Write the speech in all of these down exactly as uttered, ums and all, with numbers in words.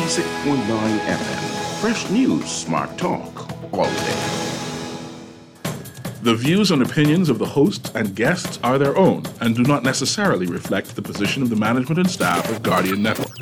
ninety-six point nine F M. Fresh news, smart talk, all day. The views and opinions of the hosts and guests are their own and do not necessarily reflect the position of the management and staff of Guardian Network.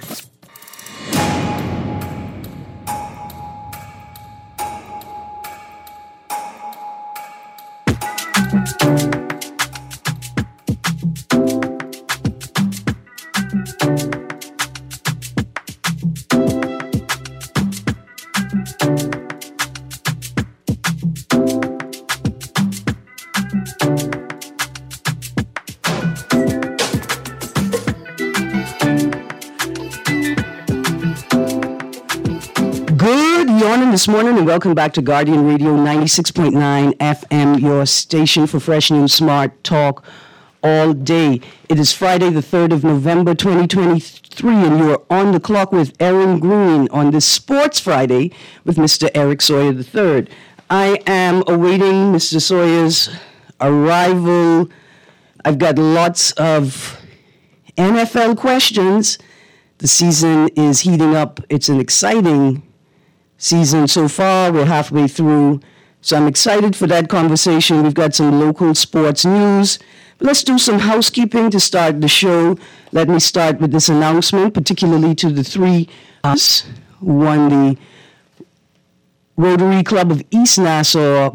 This morning and welcome back to Guardian Radio ninety-six point nine F M, your station for fresh news, smart talk all day. It is Friday the third of November twenty twenty-three and you are on the clock with Aaron Green on this Sports Friday with Mister Eric Sawyer the third. I am awaiting Mister Sawyer's arrival. I've got lots of N F L questions. The season is heating up. It's an exciting season so far. We're halfway through, so I'm excited for that conversation. We've got some local sports news. But let's do some housekeeping to start the show. Let me start with this announcement, particularly to the three us who won the Rotary Club of East Nassau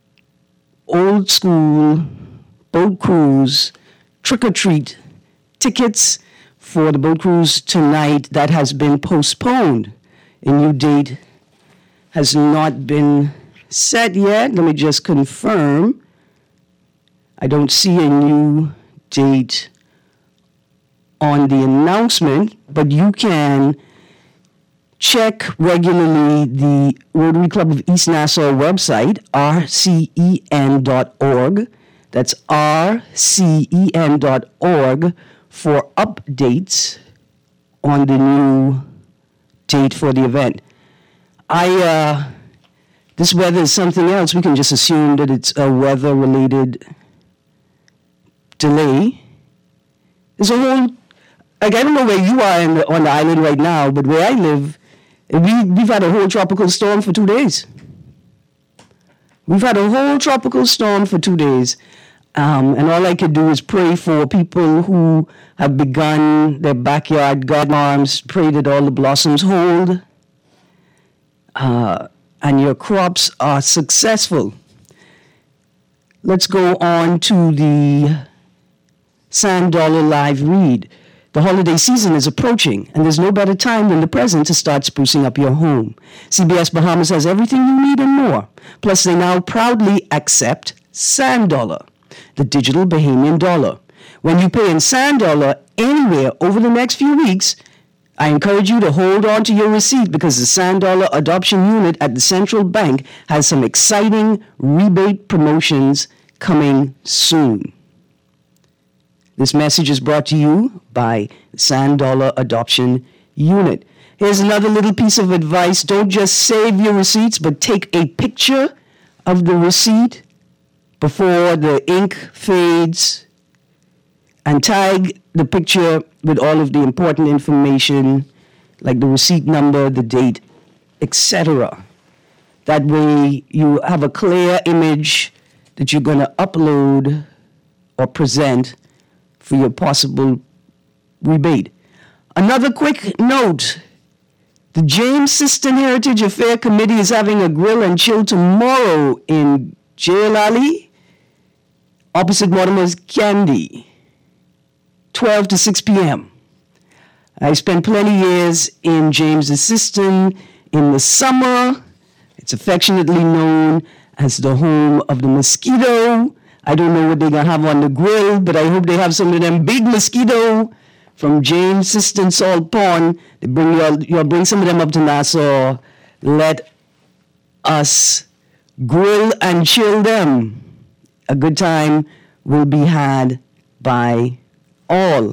Old School Boat Cruise Trick-or-Treat tickets for the boat cruise tonight. That has been postponed. A new date has not been set yet. Let me just confirm. I don't see a new date on the announcement, but you can check regularly the Rotary Club of East Nassau website, R C E N dot org. That's R C E N dot org for updates on the new date for the event. I, uh, this weather is something else. We can just assume that it's a weather-related delay. There's a whole, like, I don't know where you are in the, on the island right now, but where I live, we, we've had a whole tropical storm for two days. We've had a whole tropical storm for two days. Um, and all I could do is pray for people who have begun their backyard garden farms, pray that all the blossoms hold. Uh, and your crops are successful. Let's go on to the Sand Dollar Live Read. The holiday season is approaching, and there's no better time than the present to start sprucing up your home. C B S Bahamas has everything you need and more. Plus, they now proudly accept Sand Dollar, the digital Bahamian dollar. When you pay in Sand Dollar anywhere over the next few weeks, I encourage you to hold on to your receipt because the Sand Dollar Adoption Unit at the Central Bank has some exciting rebate promotions coming soon. This message is brought to you by the Sand Dollar Adoption Unit. Here's another little piece of advice. Don't just save your receipts, but take a picture of the receipt before the ink fades and tag the picture with all of the important information, like the receipt number, the date, et cetera. That way you have a clear image that you're going to upload or present for your possible rebate. Another quick note. The James Siston Heritage Affair Committee is having a grill and chill tomorrow in Jailali, opposite Mortimer's Candy. twelve to six p.m. I spent plenty years in James Siston in the summer. It's affectionately known as the home of the mosquito. I don't know what they're going to have on the grill, but I hope they have some of them big mosquito from James Siston Salt Pond. They bring you'll, you'll bring some of them up to Nassau. Let us grill and chill them. A good time will be had by all.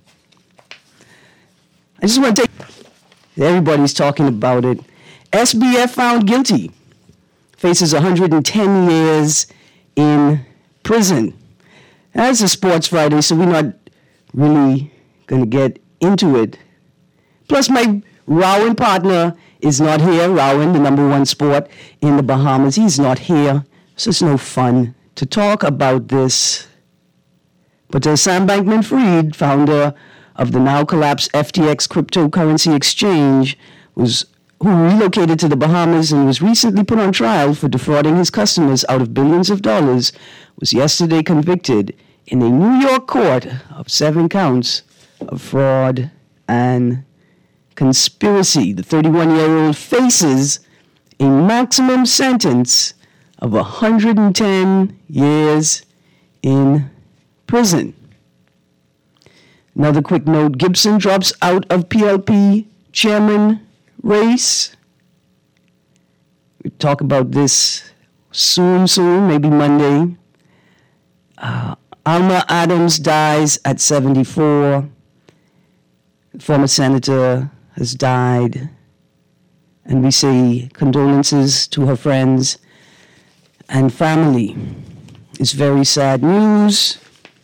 I just want to take, everybody's talking about it. S B F found guilty, faces one hundred ten years in prison. That's a Sports Friday, so we're not really going to get into it. Plus, my Rowan partner is not here. Rowan, the number one sport in the Bahamas, he's not here. So it's no fun to talk about this. But uh, Sam Bankman-Fried, founder of the now collapsed F T X cryptocurrency exchange, was who relocated to the Bahamas and was recently put on trial for defrauding his customers out of billions of dollars, was yesterday convicted in a New York court of seven counts of fraud and conspiracy. The thirty-one-year-old faces a maximum sentence of one hundred ten years in prison. Another quick note, Gibson drops out of P L P chairman race. We'll talk about this soon, soon, maybe Monday. Uh, Alma Adams dies at seventy-four. The former senator has died. And we say condolences to her friends and family. It's very sad news.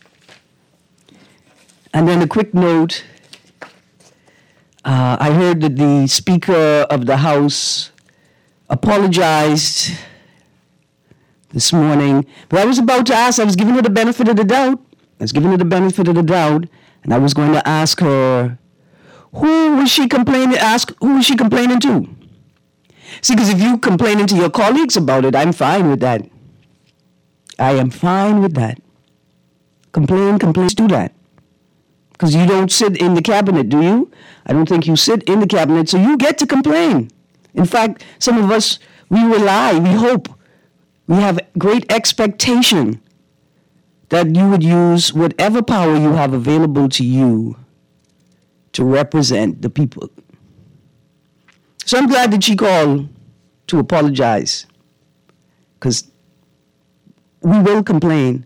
And then a quick note. Uh, I heard that the Speaker of the House apologized this morning. But I was about to ask, I was giving her the benefit of the doubt. I was giving her the benefit of the doubt. And I was going to ask her, who was she complaining, ask, who was she complaining to? See, because if you complaining to your colleagues about it, I'm fine with that. I am fine with that. Complain, complain, do that. Because you don't sit in the cabinet, do you? I don't think you sit in the cabinet, so you get to complain. In fact, some of us, we rely, we hope, we have great expectation that you would use whatever power you have available to you to represent the people. So I'm glad that she called to apologize, because we will complain.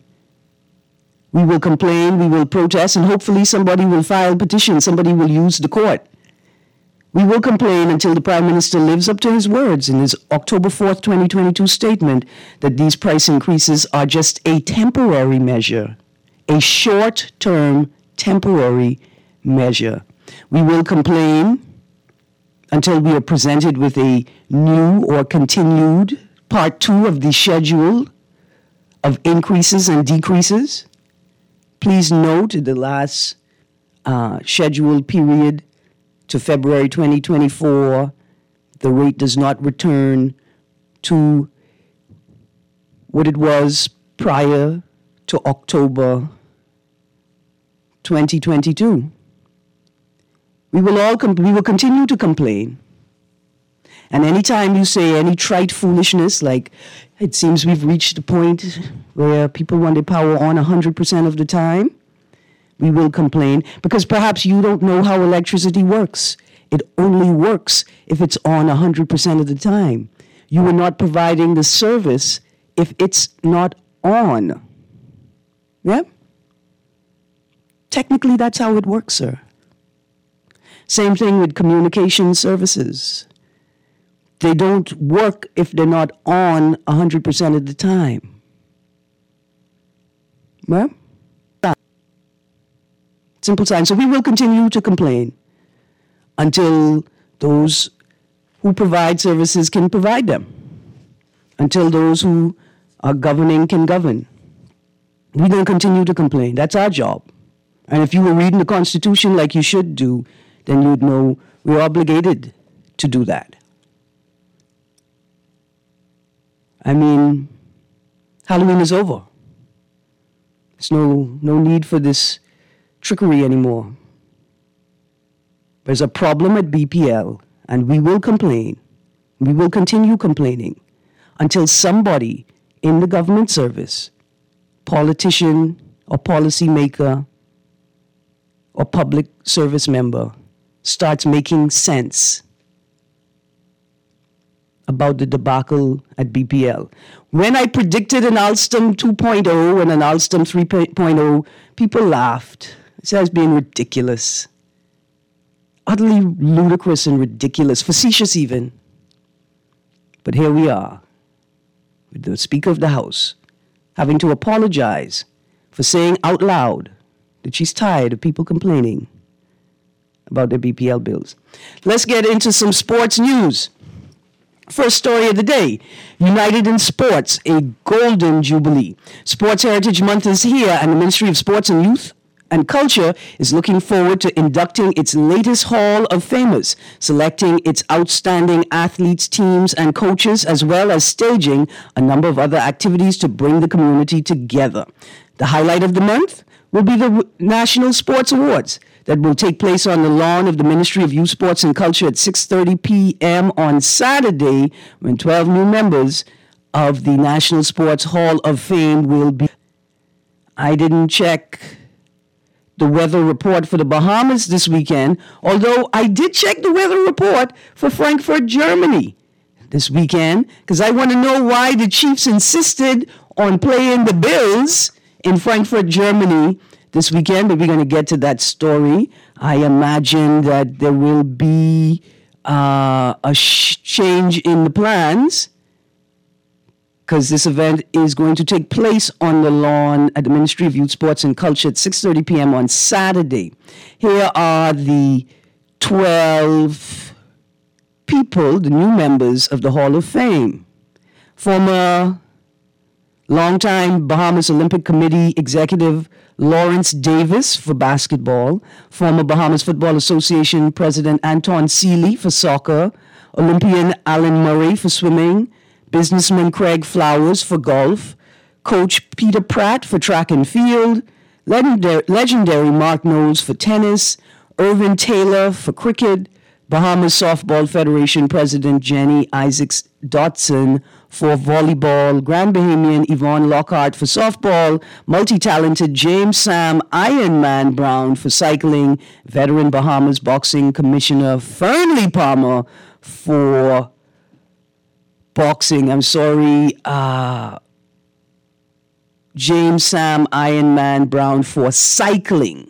We will complain, we will protest, and hopefully somebody will file a petition, somebody will use the court. We will complain until the Prime Minister lives up to his words in his October fourth, twenty twenty-two statement that these price increases are just a temporary measure, a short-term temporary measure. We will complain until we are presented with a new or continued part two of the schedule of increases and decreases. Please note the last uh, scheduled period to February twenty twenty-four, the rate does not return to what it was prior to October twenty twenty-two. We will all com- we will continue to complain. And anytime you say any trite foolishness, like it seems we've reached a point where people want their power on one hundred percent of the time, we will complain because perhaps you don't know how electricity works. It only works if it's on one hundred percent of the time. You are not providing the service if it's not on. Yeah? Technically, that's how it works, sir. Same thing with communication services. They don't work if they're not on one hundred percent of the time. Well, simple sign. So we will continue to complain until those who provide services can provide them, until those who are governing can govern. We're going to continue to complain. That's our job. And if you were reading the Constitution like you should do, then you'd know we're obligated to do that. I mean, Halloween is over. There's no, no need for this trickery anymore. There's a problem at B P L, and we will complain. We will continue complaining until somebody in the government service, politician or policymaker or public service member, starts making sense about the debacle at B P L. When I predicted an Alstom two point oh and an Alstom three point oh, people laughed. It said I was being ridiculous. Utterly ludicrous and ridiculous, facetious even. But here we are, with the Speaker of the House having to apologize for saying out loud that she's tired of people complaining about their B P L bills. Let's get into some sports news. First story of the day, United in Sports, a golden jubilee. Sports Heritage Month is here, and the Ministry of Sports and Youth and Culture is looking forward to inducting its latest Hall of Famers, selecting its outstanding athletes, teams, and coaches, as well as staging a number of other activities to bring the community together. The highlight of the month will be the National Sports Awards that will take place on the lawn of the Ministry of Youth, Sports and Culture at six thirty p.m. on Saturday, when twelve new members of the National Sports Hall of Fame will be. I didn't check the weather report for the Bahamas this weekend, although I did check the weather report for Frankfurt, Germany this weekend, because I want to know why the Chiefs insisted on playing the Bills in Frankfurt, Germany this weekend, but we're going to get to that story. I imagine that there will be uh, a sh- change in the plans, because this event is going to take place on the lawn at the Ministry of Youth, Sports and Culture at six thirty p.m. on Saturday. Here are the twelve people, the new members of the Hall of Fame. Former longtime Bahamas Olympic Committee executive Lawrence Davis for basketball, former Bahamas Football Association President Anton Seeley for soccer, Olympian Alan Murray for swimming, businessman Craig Flowers for golf, Coach Peter Pratt for track and field, legendary, legendary Mark Knowles for tennis, Irvin Taylor for cricket, Bahamas Softball Federation President Jenny Isaacs Dotson for volleyball, Grand Bahamian Yvonne Lockhart for softball, multi-talented James Sam Ironman Brown for cycling, veteran Bahamas Boxing Commissioner Fernley Palmer for boxing, I'm sorry, uh, James Sam Ironman Brown for cycling.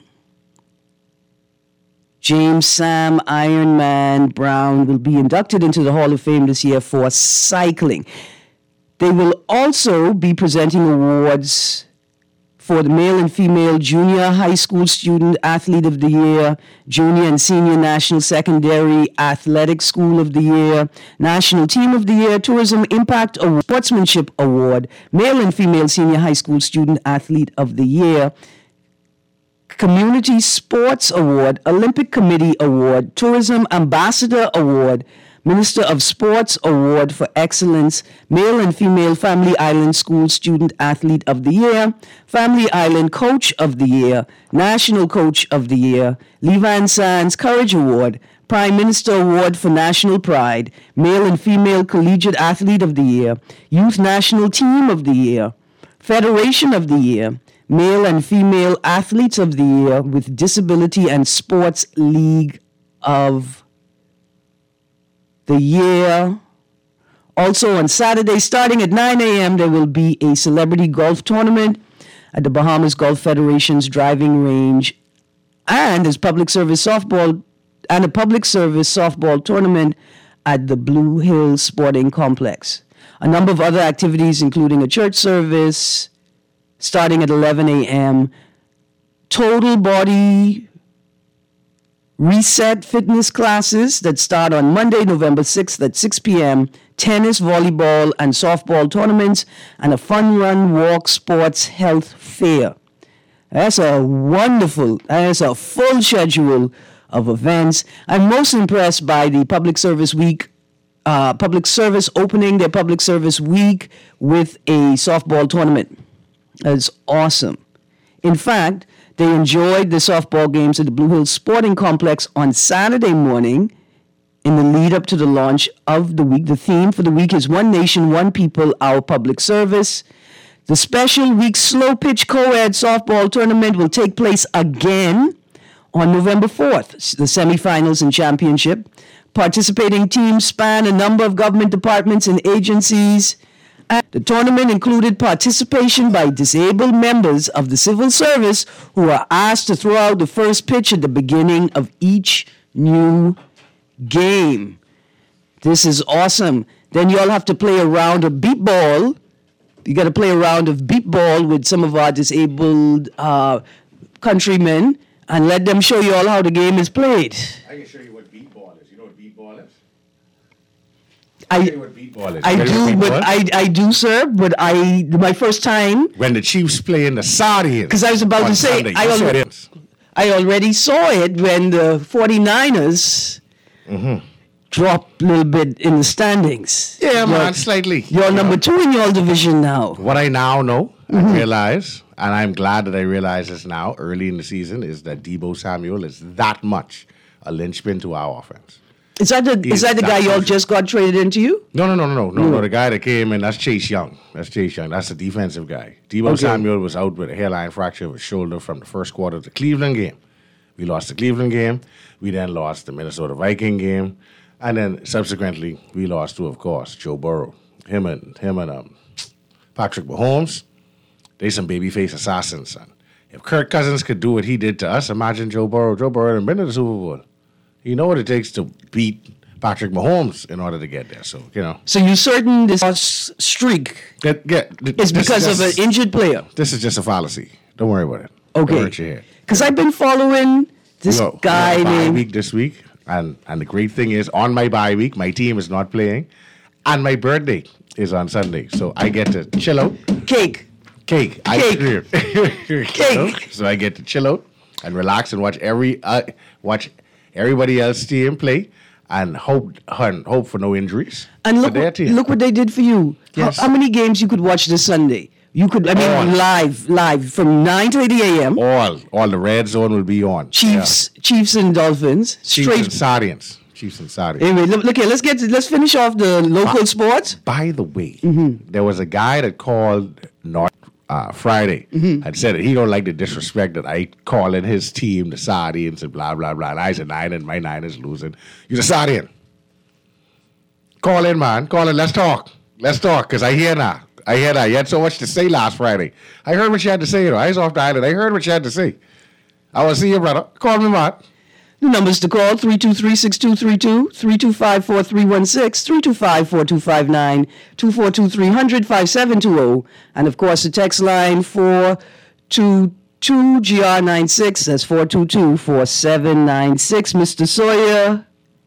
James Sam Ironman Brown will be inducted into the Hall of Fame this year for cycling. They will also be presenting awards for the male and female junior high school student athlete of the year, junior and senior national secondary athletic school of the year, national team of the year, tourism impact award, sportsmanship award, male and female senior high school student athlete of the year, Community Sports Award, Olympic Committee Award, Tourism Ambassador Award, Minister of Sports Award for Excellence, Male and Female Family Island School Student Athlete of the Year, Family Island Coach of the Year, National Coach of the Year, Levan Sands Courage Award, Prime Minister Award for National Pride, Male and Female Collegiate Athlete of the Year, Youth National Team of the Year, Federation of the Year, Male and Female Athletes of the Year with Disability and Sports League of the Year. Also on Saturday, starting at nine a.m., there will be a celebrity golf tournament at the Bahamas Golf Federation's driving range, and as public service softball and a public service softball tournament at the Blue Hill Sporting Complex. A number of other activities, including a church service starting at eleven a.m., total body reset fitness classes that start on Monday, November sixth at six p.m., tennis, volleyball, and softball tournaments, and a fun run walk sports health fair. That's a wonderful, that's a full schedule of events. I'm most impressed by the Public Service Week, uh, Public Service opening their Public Service Week with a softball tournament. That's awesome. In fact, they enjoyed the softball games at the Blue Hill Sporting Complex on Saturday morning in the lead up to the launch of the week. The theme for the week is One Nation, One People, Our Public Service. The special week slow pitch co-ed softball tournament will take place again on November fourth, the semifinals and championship. Participating teams span a number of government departments and agencies. The tournament included participation by disabled members of the civil service who are asked to throw out the first pitch at the beginning of each new game. This is awesome. Then you all have to play a round of beep ball. You got to play a round of beep ball with some of our disabled uh, countrymen and let them show you all how the game is played. I can show you what beat ball is. You know what beat ball is? I, I'll show you what beat ball is. I You know what do, beat but ball is? I, I do, sir. But I, my first time, When the Chiefs play in the Saudis. 'Cause I was about on to say, Sunday, I you saw already- it. I already saw it when the 49ers Mm-hmm. dropped a little bit in the standings. Yeah, You're- man, slightly. You're You number know. two in your division now. What I now know, Mm-hmm. I realize, and I'm glad that I realize this now, early in the season, is that Deebo Samuel is that much a linchpin to our offense. Is that the, He's is that the that guy y'all crucial. just got traded into you? No, no, no, no, no, no, no. The guy that came in, that's Chase Young. That's Chase Young. That's the defensive guy. Deebo Okay. Samuel was out with a hairline fracture of his shoulder from the first quarter of the Cleveland game. We lost the Cleveland game. We then lost the Minnesota Viking game. And then subsequently, we lost to, of course, Joe Burrow. Him and him and um, Patrick Mahomes, they some babyface assassins, son. If Kirk Cousins could do what he did to us, imagine Joe Burrow. Joe Burrow had been to the Super Bowl. You know what it takes to beat Patrick Mahomes in order to get there. So, you know. So you certain this s- streak Get, get, th- is this because of just- an injured player? This is just a fallacy. Don't worry about it. Don't hurt your Okay. head. Because I've been following this We got- we guy got a bye named... week this week, and and the great thing is, on my bye week, my team is not playing, and my birthday is on Sunday, so I get to chill out. Cake. Cake, ice Cake. cream, Cake. So I get to chill out and relax and watch every uh, watch everybody else's team play, and hope and hope for no injuries. And for look, their what, team. look what they did for you. Yes. How, how many games you could watch this Sunday? You could, I mean, All. live, live from nine thirty a.m. all all the red zone will be on. Chiefs, Chiefs and Dolphins. Yeah. Chiefs and Straight. Sardians. Chiefs and Sardians. Anyway, look, look here. Let's get to, let's finish off the local sports. By the way, Mm-hmm. there was a guy that called North uh, Friday Mm-hmm. and said that he don't like the disrespect that I call in his team the Sardians and blah blah blah. And I said nine and my nine is losing. You're the Sardian. Call in, man. Call in. Let's talk. Let's talk. Cause I hear now. I hear that. You had so much to say last Friday. I heard what you had to say. Though. I was off the island. I heard what you had to say. I want to see you, brother. Call me, man. The numbers to call, three two three, six two three two, three two five, four three one six, three two five, four two five nine, two four two three hundred, five seven two zero. And, of course, the text line four two two G R nine six. That's four two two, four seven nine six. Mister Sawyer.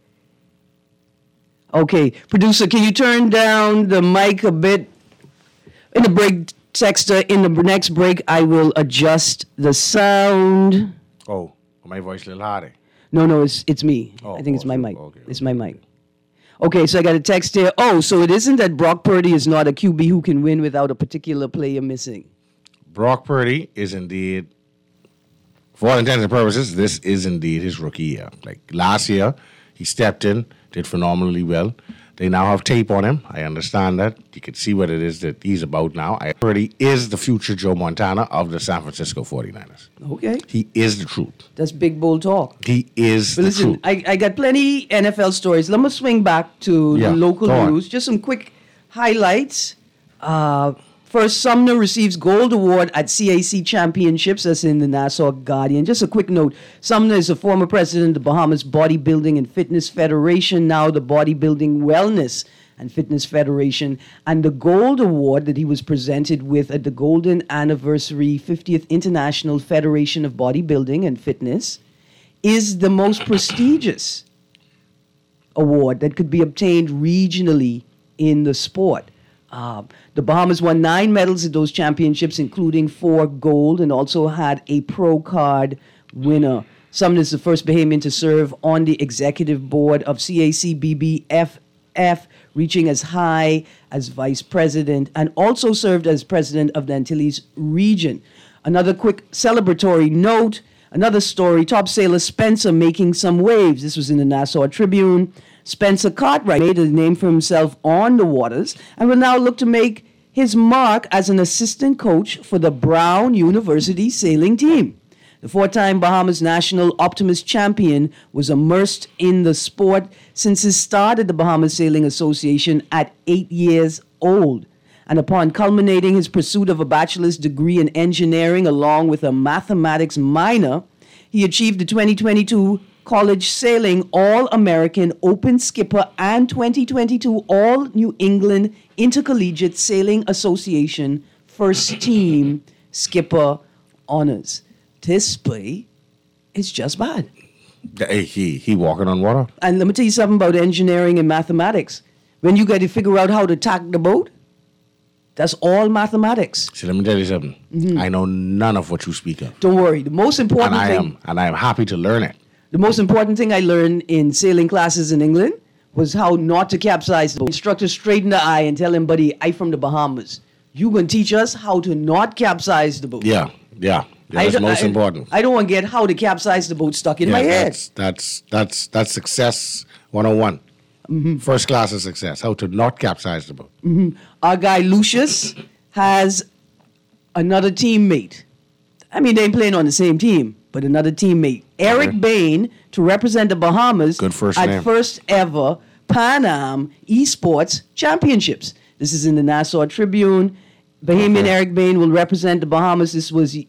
Okay, producer, can you turn down the mic a bit? In the break, Texter, in the next break, I will adjust the sound. Oh, my voice a little harder. No, no, it's it's me. Oh, I think it's oh, my so- mic. okay, It's my mic. Okay, so I got a text here. Oh, so it isn't that Brock Purdy is not a Q B who can win without a particular player missing. Brock Purdy is indeed, for all intents and purposes, this is indeed his rookie year. Like last year, he stepped in, did phenomenally well. They now have tape on him. I understand that. You can see what it is that he's about now. I, Purdy is the future Joe Montana of the San Francisco forty-niners. Okay, He is the truth. that's big bold talk. He is But the listen, truth. I, I got plenty N F L stories. Let me swing back to Yeah, the local go on. news. Just some quick highlights. Uh, first, Sumner receives gold award at C A C championships. That's in the Nassau Guardian. Just a quick note. Sumner is a former president of the Bahamas Bodybuilding and Fitness Federation, now the Bodybuilding Wellness and Fitness Federation. And the gold award that he was presented with at the Golden Anniversary fiftieth International Federation of Bodybuilding and Fitness is the most prestigious award that could be obtained regionally in the sport. Uh, the Bahamas won nine medals at those championships, including four gold, and also had a pro card winner. Sumner is the first Bahamian to serve on the executive board of C A C B B F F, reaching as high as vice president, and also served as president of the Antilles region. Another quick celebratory note, another story, top sailor Spencer making some waves. This was in the Nassau Tribune. Spencer Cartwright made a name for himself on the waters and will now look to make his mark as an assistant coach for the Brown University sailing team. The four-time Bahamas National Optimist champion was immersed in the sport since his start at the Bahamas Sailing Association at eight years old. And upon culminating his pursuit of a bachelor's degree in engineering along with a mathematics minor, he achieved the twenty twenty-two College Sailing All-American Open Skipper and twenty twenty-two All-New England Intercollegiate Sailing Association First Team Skipper honors. This boy It's just bad. Hey, He he walking on water. And let me tell you something about engineering and mathematics. When you got to figure out how to tack the boat, that's all mathematics. See, let me tell you something. Mm-hmm. I know none of what you speak of. Don't worry. The most important And I thing, am and I am happy to learn it. the most important thing I learned in sailing classes in England was how not to capsize the boat. Instructor straight in the eye and tell him, buddy, I from the Bahamas. You gonna teach us how to not capsize the boat. Yeah, yeah. yeah I that's don't- most I- important. I don't want to get how to capsize the boat stuck in yeah, my head. that's, that's that's that's success one oh one. Mm-hmm. First class of success. How to not capsize the boat. Our guy Lucius has another teammate. I mean, they ain't playing on the same team, but another teammate. Eric Okay. Bain to represent the Bahamas Good first at name. first ever Pan Am Esports Championships. This is in the Nassau Tribune. Bahamian Okay. Eric Bain will represent the Bahamas. This was y-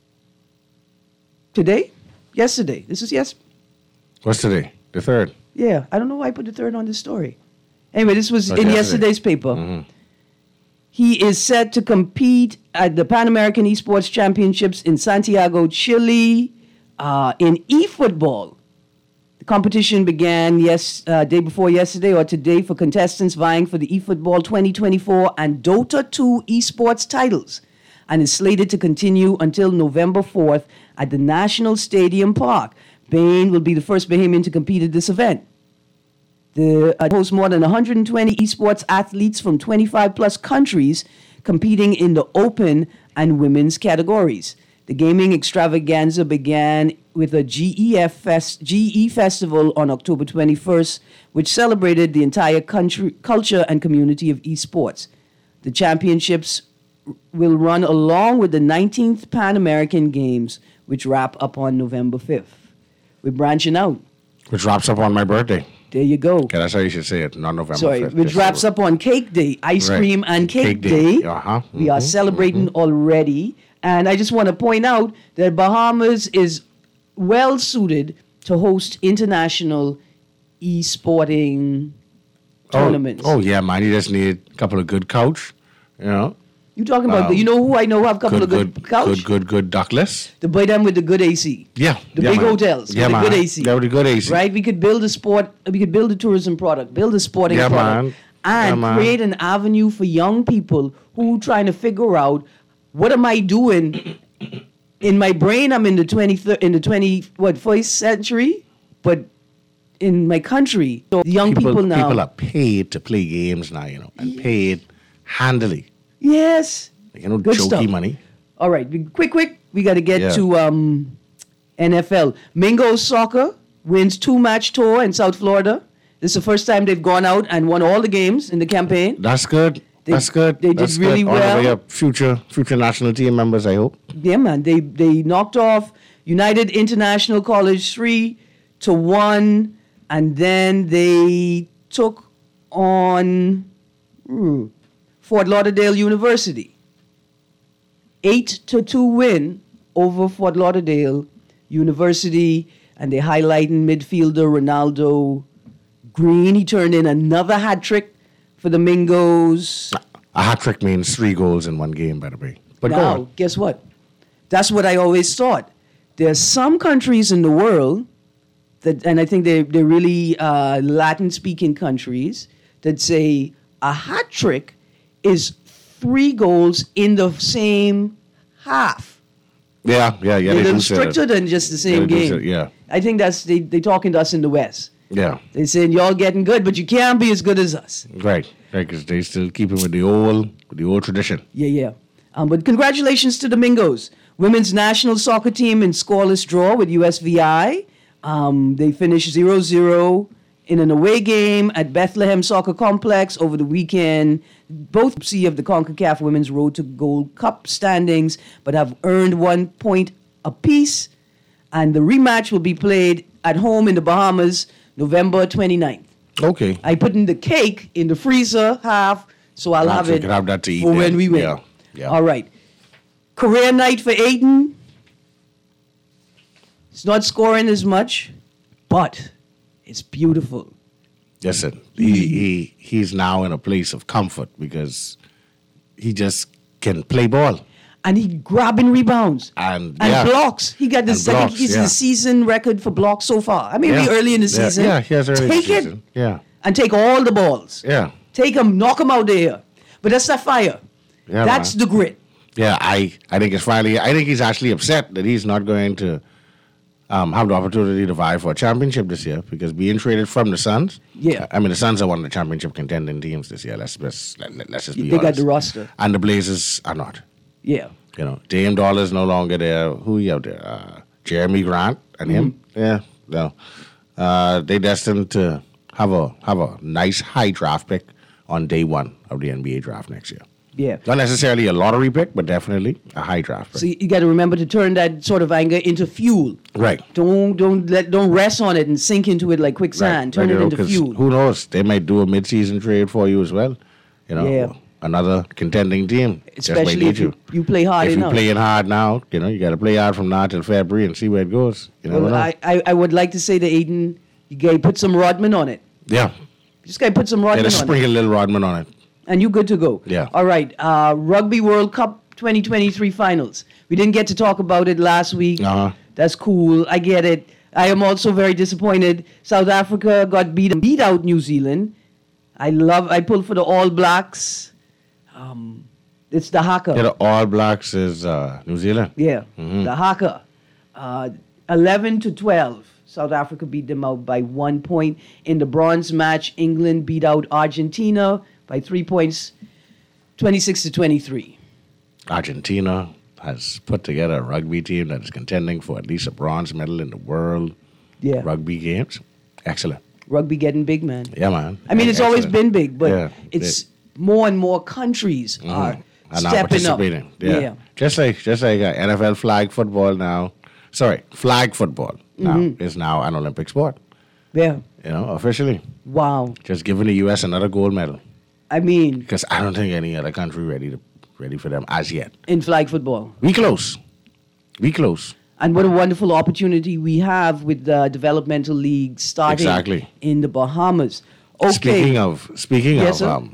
today? Yesterday. This is yes. What's today? The third. Yeah, I don't know why I put the third on this story. Anyway, this was Okay, in yesterday. yesterday's paper. Mhm. He is set to compete at the Pan American Esports Championships in Santiago, Chile, uh, in e-football. The competition began yes uh, day before yesterday or today for contestants vying for the eFootball twenty twenty-four and Dota two esports titles, and is slated to continue until November fourth at the National Stadium Park. Bain will be the first Bahamian to compete at this event. The uh, hosts more than one hundred twenty esports athletes from twenty-five plus countries competing in the open and women's categories. The gaming extravaganza began with a G E F fest, G E festival on October twenty-first, which celebrated the entire country, culture and community of esports. The championships will run along with the nineteenth Pan American Games, which wrap up on November fifth. We're branching out. Which wraps up on my birthday. There you go. Okay, that's how you should say it. Not November Sorry, fifth. which just wraps so- up on Cake Day, Ice Right. Cream and Cake, Cake Day. Day. Uh-huh. We are Mhm. celebrating already. And I just want to point out that Bahamas is well suited to host international e-sporting tournaments. Oh, oh, yeah, man. You just need a couple of good couch. You know? You talking about, um, you know who I know have a couple Good, of good, good, couch? good, good, good duckless. The boy them with the good A C. Yeah. The yeah, big man. hotels Yeah, with man. the good A C. Yeah, with the good A C. Right? We could build a sport, we could build a tourism product, build a sporting Yeah, product, man. and Yeah, man. create an avenue for young people who trying to figure out what am I doing. In my brain, I'm in the twenty in the twenty what first century, but in my country, so young people, now. People are paid to play games now, you know, and paid handily. Yes. You know, Good jokey stuff. money. All right, we- quick, quick. We got to get Yeah. to um, N F L. Mingo's Soccer wins two-match tour in South Florida. This is the first time they've gone out and won all the games in the campaign. That's good. They- That's good. they did That's really good. Honor well. your future future national team members, I hope. Yeah, man. They they knocked off United International College three to one, and then they took on hmm, Fort Lauderdale University. Eight to two win over Fort Lauderdale University, and they highlighting midfielder Ronaldo Green. He turned in another hat trick for the Mingos. A hat trick means three goals in one game, by the way. But go Now, on. guess what? That's what I always thought. There's some countries in the world that, and I think they they're really uh, Latin-speaking countries that say a hat trick is three goals in the same half. Yeah, yeah, yeah. They're a They little do say that. stricter than just the Yeah, same they do game. say- yeah. I think that's they they talking to us in the West. Yeah, They saying y'all getting good, but you can't be as good as us. right. Right, because they still keep it with the old, with the old tradition. Yeah, yeah. Um, but congratulations to the Mingos. Women's national soccer team in scoreless draw with U S V I. Um, they finished zero zero in an away game at Bethlehem Soccer Complex over the weekend. Both see of the CONCACAF Women's Road to Gold Cup standings, but have earned one point apiece. And the rematch will be played at home in the Bahamas November twenty-ninth. Okay. I put in the cake in the freezer half, so I'll Ah, have so you it can have that to eat for when then. we win. Yeah, yeah. All right. Career night for Aiden. It's not scoring as much, but it's beautiful. Listen, he, he he's now in a place of comfort because he just can play ball. And he grabbing rebounds. And, and yeah. blocks. He got the And second blocks, he's yeah. the season record for blocks so far. I mean, Yeah. we early in the Yeah, season. yeah, he has early in the Take season. it Yeah. and take all the balls. Yeah. Take them, knock them out there. But that's that fire. Yeah, that's man. the grit. Yeah, I, I think it's finally, I think he's actually upset that he's not going to um, have the opportunity to vie for a championship this year because being traded from the Suns. Yeah. I mean, the Suns are one of the championship contending teams this year. Let's, let's, let, let's just be They got honest. the roster. And the Blazers are not. Yeah. You know, Dame Dollar's no longer there. Who you out there? Uh, Jeremy Grant and him. Mm-hmm. Yeah, no. Uh, they destined to have a have a nice high draft pick on day one of the N B A draft next year. Yeah. Not necessarily a lottery pick, but definitely a high draft pick. So you, you got to remember to turn that sort of anger into fuel. Right. Don't don't let don't rest on it and sink into it like quicksand. Right, Turn you it know, into 'cause fuel. Who knows? They might do a mid-season trade for you as well. You know, Yeah. another contending team. just might Especially need if you, you play hard If you're enough. playing hard now, you know, you got to play hard from now till February and see where it goes. You never Well, know. I, I, I would like to say to Aiden, you got to put some Rodman on it. yeah. You just got to put some Yeah, Rodman just on it. sprinkle a little Rodman on it. And you good to go. Yeah. All right. Uh, Rugby World Cup twenty twenty-three finals. We didn't get to talk about it last week. Uh-huh. That's cool. I get it. I am also very disappointed. South Africa got beat beat out New Zealand. I love. I pulled for the All Blacks. Um, it's the Haka. Yeah, the All Blacks is uh, New Zealand. Yeah, Mhm. the Haka. Uh, eleven to twelve. South Africa beat them out by one point. In the bronze match, England beat out Argentina by three points, twenty-six to twenty-three. Argentina has put together a rugby team that is contending for at least a bronze medal in the world Yeah. rugby games. Excellent. Rugby getting big, man. Yeah, man. I mean, it's always Excellent. been big, but Yeah, it's more and more countries Mhm. are And now stepping up. participating. Yeah. Yeah. Just like just like uh, N F L flag football now. Sorry, flag football now Mm-hmm. is now an Olympic sport. Yeah. You know, officially, Wow. just giving the U S another gold medal I mean, because I don't think any other country ready to ready for them as yet. in flag football. We close. We close. And what a wonderful opportunity we have with the developmental league starting Exactly. in the Bahamas. Okay. Speaking of speaking Yes, of sir. um,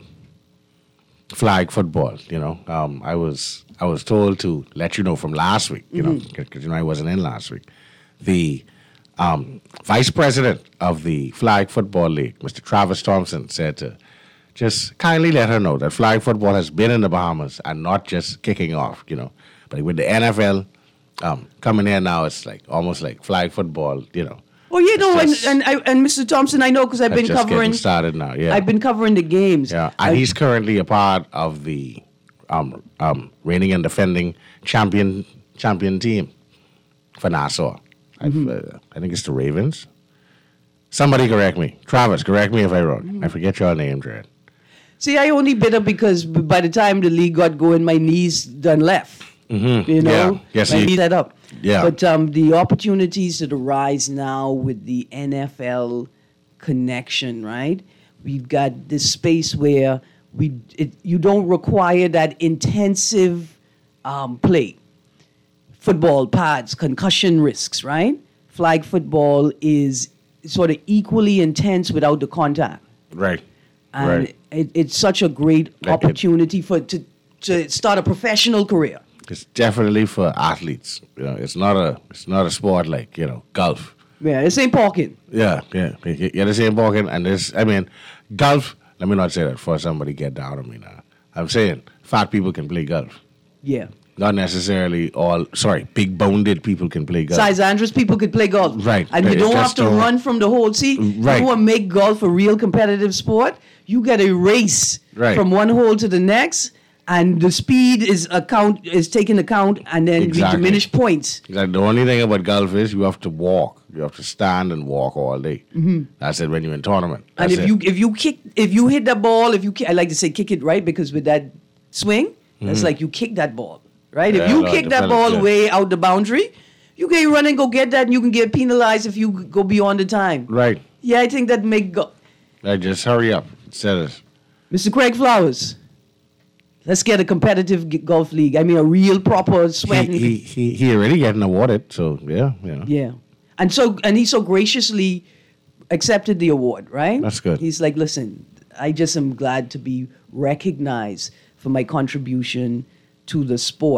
flag football, you know, um, I was I was told to let you know from last week, you know, Mm-hmm. because you know I wasn't in last week. The um, vice president of the flag football league, Mister Travis Thompson, said to just kindly let her know that flag football has been in the Bahamas and not just kicking off, you know, but with the N F L um, coming in now, it's like almost like flag football, you know. Well, you know, and, just- and, I, and Mister Thompson, I know because I've That's been just covering. getting started now. Yeah, I've been covering the games. Yeah, and I- he's currently a part of the um, um, reigning and defending champion champion team for Nassau. Mm-hmm. Uh, I think it's the Ravens. Somebody correct me. Travis, correct me if I'm wrong. Mm-hmm. I forget your name, Jared. See, I only bitter because b- by the time the league got going, my knees done left. Mm-hmm. You know, Yeah. Yes, my he- knees set up. Yeah. But um, the opportunities that arise now with the N F L connection, right? We've got this space where we it, you don't require that intensive um, play. Football, pads, concussion risks, right? Flag football is sort of equally intense without the contact. Right. And right. it, it's such a great Like it- opportunity for to, to start a professional career. It's definitely for athletes. You know, it's not a it's not a sport like, you know, golf. Yeah, it's ain't parking. Yeah, yeah. You- You're the same ballgame, and this. I mean, golf. Let me not say that for somebody get down on me now. I'm saying fat people can play golf. Yeah. Not necessarily all. Sorry, big boned people can play golf. Size Andrews people could play golf. Right. And you It don't have just to don't- run from the hole. See, Right. you want to make golf a real competitive sport, you got to race Right. from one hole to the next, and the speed is account is taken account, and then Exactly. we diminish points. Like, the only thing about golf is you have to walk. You have to stand and walk all day. Mm-hmm. That's it when you're in tournament. And That's if it. you if you kick if you hit the ball, if you ki- I like to say kick it right because with that swing, that's like you kick that ball, right? Mm-hmm. Yeah, if you no, kick that develop, ball yeah. way out the boundary, you can run and go get that, and you can get penalized if you go beyond the time. Right. Yeah, I think that make go- Like, just hurry up. Set it. Mister Craig Flowers. Let's get a competitive g- golf league. I mean, a real proper He, sweating. he, he, he already getting awarded, so yeah, yeah. Yeah. And so and he so graciously accepted the award, right? That's good. He's like, listen, I just am glad to be recognized for my contribution to the sport.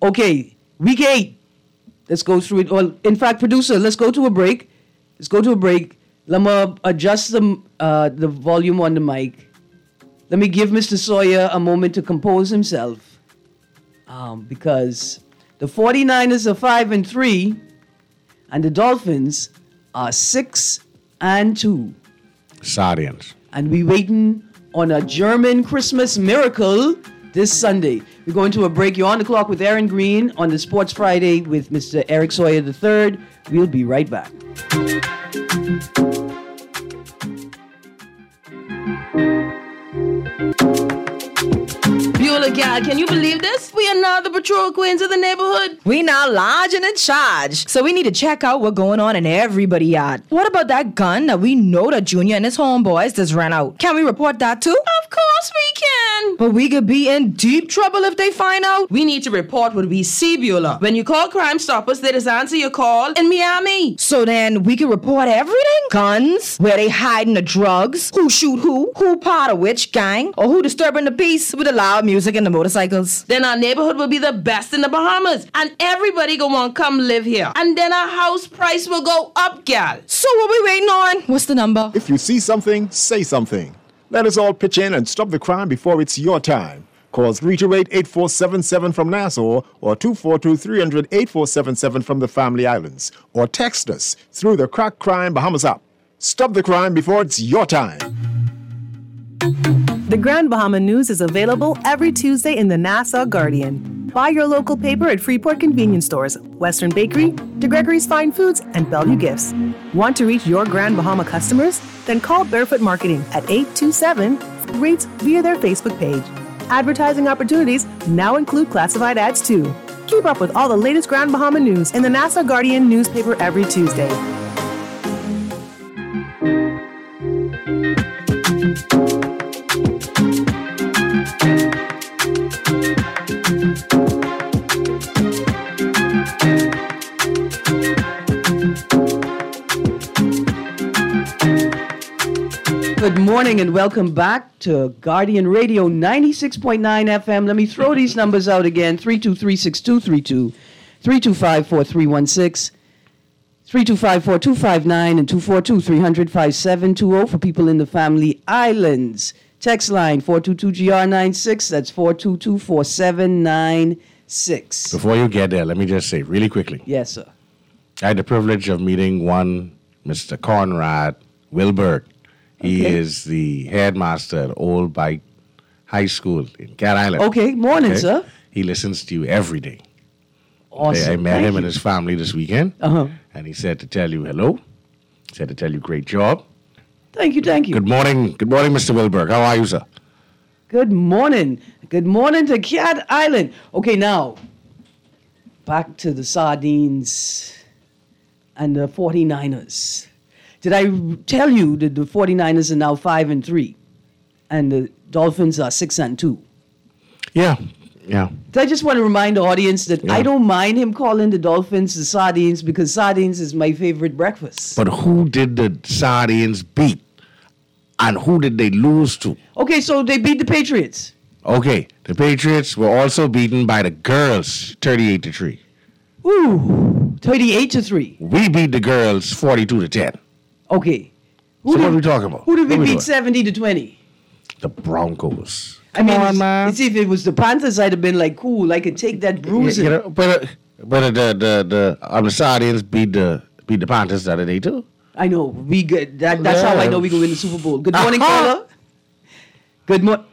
Okay, week eight. Let's go through it. Well, in fact, producer, let's go to a break. Let's go to a break. Let me adjust the, uh, the volume on the mic. Let me give Mister Sawyer a moment to compose himself. Um, because the 49ers are five and three, and the Dolphins are six and two. Sardians. And we waiting on a German Christmas miracle this Sunday. We're going to a break. You're on the clock with Aaron Green on the Sports Friday with Mister Eric Sawyer the third. We'll be right back. Beulah, gal, can you believe this? We are now the patrol queens of the neighborhood. We now large and in charge. So we need to check out what's going on in everybody's yard. What about that gun that we know that Junior and his homeboys just ran out? Can we report that too? Of course we can. But we could be in deep trouble if they find out. We need to report what we see, Beulah. When you call Crime Stoppers, they just answer your call in Miami. So then we can report everything? Guns, where they hiding the drugs, who shoot who, who part of which gang, or who disturbing the peace with the loud music and the motorcycles. Then our neighborhood will be the best in the Bahamas, and everybody gonna want to come live here. And then our house price will go up, gal. So what we waiting on? What's the number? If you see something, say something. Let us all pitch in and stop the crime before it's your time. Call three two eight, eight four seven seven from Nassau or two four two, three hundred, eight four seven seven from the Family Islands. Or text us through the Crack Crime Bahamas app. Stop the crime before it's your time. The Grand Bahama News is available every Tuesday in the Nassau Guardian. Buy your local paper at Freeport convenience stores, Western Bakery, DeGregory's Fine Foods, and Bellevue Gifts. Want to reach your Grand Bahama customers? Then call Barefoot Marketing at eight two seven, rates via their Facebook page. Advertising opportunities now include classified ads too. Keep up with all the latest Grand Bahama news in the Nassau Guardian newspaper every Tuesday. Good morning and welcome back to Guardian Radio ninety-six point nine F M. Let me throw these numbers out again. three two three, six two three two, three two five, four three one six, three two five, four two five nine, and two four two, three hundred, five seven two zero for people in the Family Islands. Text line four two two G R nine six. That's four two two, four seven nine six. Before you get there, let me just say really quickly. Yes, sir. I had the privilege of meeting one Mister Conrad Wilberg. He Okay. is the headmaster at Old Bike High School in Cat Island. Okay, morning, Okay? sir. He listens to you every day. Awesome. I met Thank him you. and his family this weekend, Uh-huh. and he said to tell you hello. He said to tell you great job. Thank you, thank you. Good morning. Good morning, Mister Wilberg. How are you, sir? Good morning. Good morning to Cat Island. Okay, now, back to the Sardines and the 49ers. Did I tell you that the 49ers are now five and three and the Dolphins are six and two? Yeah, yeah. I just want to remind the audience that Yeah. I don't mind him calling the Dolphins the Sardines because sardines is my favorite breakfast. But who did the Sardines beat? And who did they lose to? Okay, so they beat the Patriots. Okay, the Patriots were also beaten by the girls, thirty-eight to three. Ooh, thirty-eight to three. We beat the girls, forty-two to ten. Okay. So what are we talking about? Who did we What we beat doing? seventy to twenty? The Broncos. I mean, Come on, it's- man. it's if it was the Panthers, I'd have been like, cool, I could take that bruising. You know, but uh, but uh, the the the um, the Sardines beat the beat the Panthers the other day too. I know, we good. That, that's how I know we go win the Super Bowl. Good morning, Uh-huh. caller. Good morning.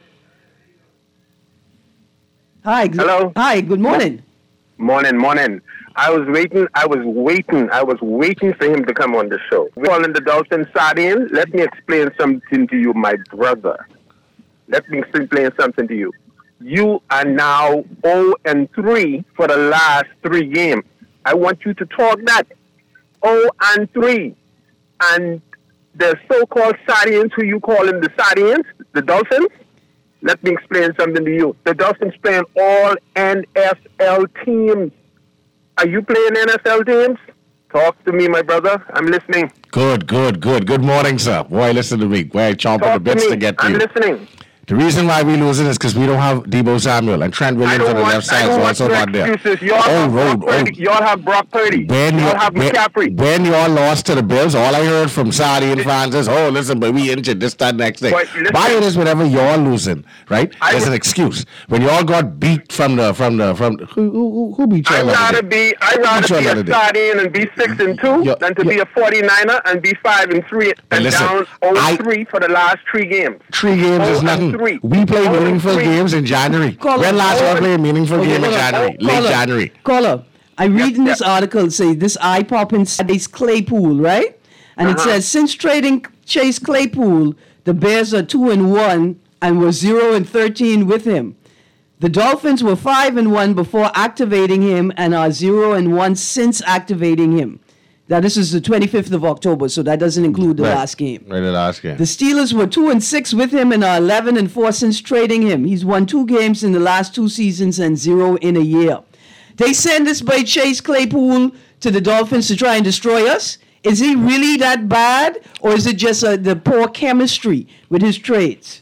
Hi. Good, Hello. Hi, good morning. Morning, morning. I was waiting, I was waiting, I was waiting for him to come on the show. We're calling the Dolphin Sardine. Let me explain something to you, my brother. Let me explain something to you. You are now oh and three for the last three games. I want you to talk that. oh and three. And the so-called Sardines, who you call them the Sardines, the Dolphins, let me explain something to you. The Dolphins playing all N F L teams. Are you playing N F L teams? Talk to me, my brother. I'm listening. Good, good, good. Good morning, sir. Boy, listen to me. Boy, I chomp on the Talk to bits me. to get to I'm you. listening. The reason why we losing is because we don't have Debo Samuel and Trent Williams on the want, left side I is don't also want not there. excuses. Y'all, Oh, have road, Brock Purdy. oh. Y'all have Brock Purdy. When Y'all you have when, McCaffrey. when y'all lost to the Bills, all I heard from Saudi and Francis, oh, listen, but we injured this, that, next thing. But listen- Why it is whenever y'all losing, right? I There's would- an excuse. When y'all got beat from the, from the, from, who, who, who beat y'all I'd the other rather day? be I'd Who rather beat y'all be the a other day? Sardine and be six and two Yo- than to yo- be a forty-niner and be five and three and listen, down oh I- and three for the last three games. Three games Oh, is and nothing. three. We play Oh, and meaningful three. games in January. Call When it. last Oh, y'all play a meaningful Okay, game in hold on. January? Oh, Late caller, January. Caller, I read in this yep. article, say this eye-popping Chase Claypool, right? And it Uh-huh. says, since trading Chase Claypool, the Bears are two and one and were zero and thirteen with him. The Dolphins were five and one before activating him and are zero and one since activating him. Now, this is the twenty-fifth of October, so that doesn't include the Right. last game. Right, the last game. The Steelers were two and six with him and are eleven and four since trading him. He's won two games in the last two seasons and zero in a year. They send this boy Chase Claypool to the Dolphins to try and destroy us. Is he really that bad, or is it just uh, the poor chemistry with his trades?